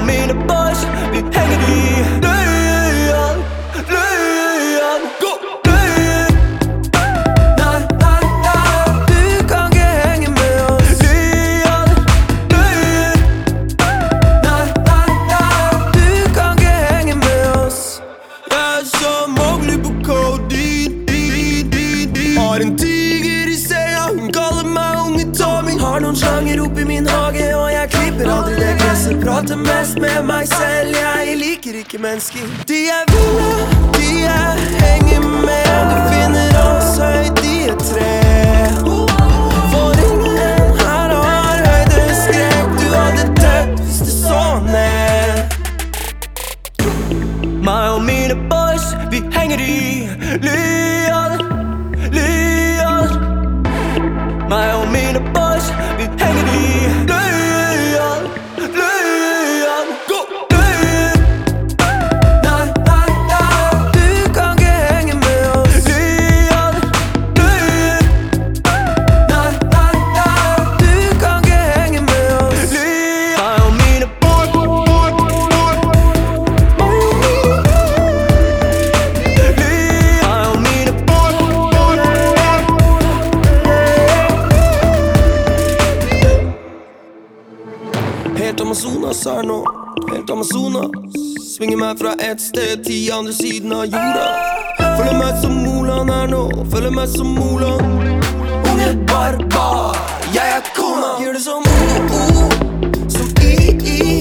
og mine boys, vi hænger i Lyon, Lyon, go! Lyon. Nei, nei, nei, du kan ikke henge med oss. Lyon, Lyon. Nei, nei, nei, du kan ikke henge med oss. Jeg er som Mowgli på kodein. Har en tiger i senga, hun kaller meg unge Tommy. Har noen slanger opp i min hage, og jeg klipper aldri det gresset. Prater mest med meg selv, jeg liker ikke mennesker. De er ville, de er henger med. Du finner oss høyt i et tre. For ingen her har høydeskrekk. Du hadde dødd hvis du så ned. Meg og mine boys, vi henger i Lyon, Lyon. Meg og mine boys, vi henger i Lyon, Lyon, go! Lyon. Nei, nei, nei, du kan ikke henge med oss. Lyon, Lyon. Nei, nei, nei, du kan ikke henge med oss. Lyon. Meg og mine boys, Lyon, meg og mine boys. Helt Amazonas her nå, helt Amazonas. Svinger meg fra et sted til andre siden av jorda. Føler meg som Moland her nå, føler meg som Moland. Unge barbar, jeg er kona. Gjør det som som i